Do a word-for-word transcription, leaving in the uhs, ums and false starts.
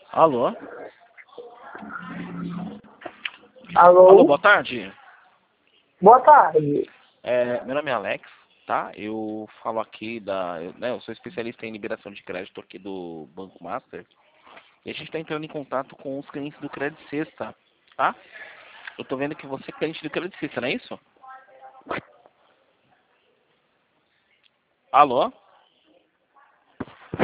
Alô? Alô? Alô, boa tarde. Boa tarde. É, meu nome é Alex, tá? Eu falo aqui da... Eu, né, eu sou especialista em liberação de crédito aqui do Banco Master. E a gente está entrando em contato com os clientes do Credit Sexta, tá? Eu tô vendo que você é cliente do Credit Sexta, não é isso? Alô?